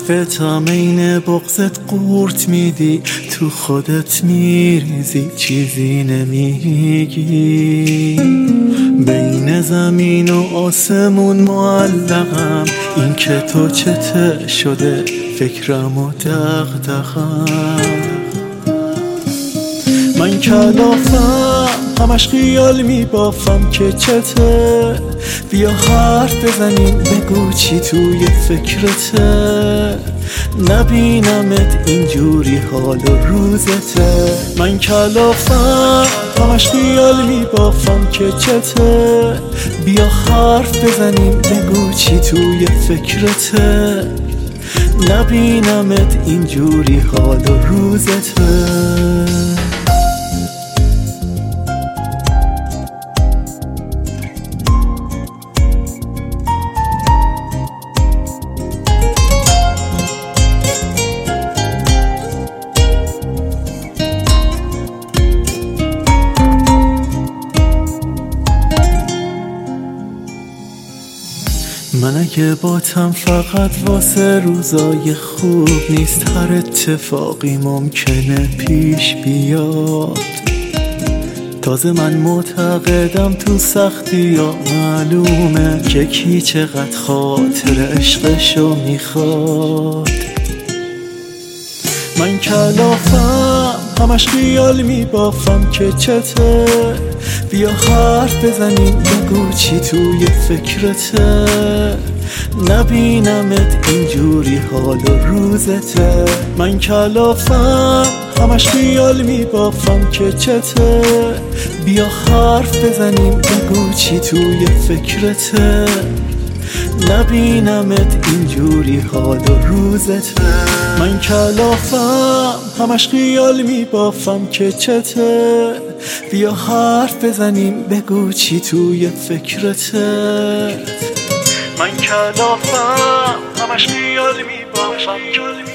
حرفتم این بغضت قورت میدی، تو خودت میریزی چیزی نمیگی. بین زمین و آسمون معلقم، این که تو چته شده فکرم و دغدغم. من کلافم همش خیال میبافم که چته، بیا حرف بزنیم بگو چی توی فکرته، نبینمت اینجوری حال و روزته. من کلافم همش خیال میبافم که چته، بیا حرف بزنیم بگو چی توی فکرته، نبینمت اینجوری حال و روزته. من اگه باتم فقط واسه روزای خوب نیست، هر اتفاقی ممکنه پیش بیاد. تازه من معتقدم تو سختی یا معلومه که کی چقدر خاطر عشقشو میخواد. من کلافم همش خیال میبافم که چته، بیا حرف بزنیم بگو چی توی فکرته، نبینمت اینجوری حال و روزته. من کلافم همش خیال میبافم که چته، بیا حرف بزنیم بگو چی توی فکرته، نبینمت اینجوری حال و روزته. من کلافم همش خیال میبافم که چته، بیا حرف بزنیم بگو چی توی فکرته. من کلافم همش خیال میبافم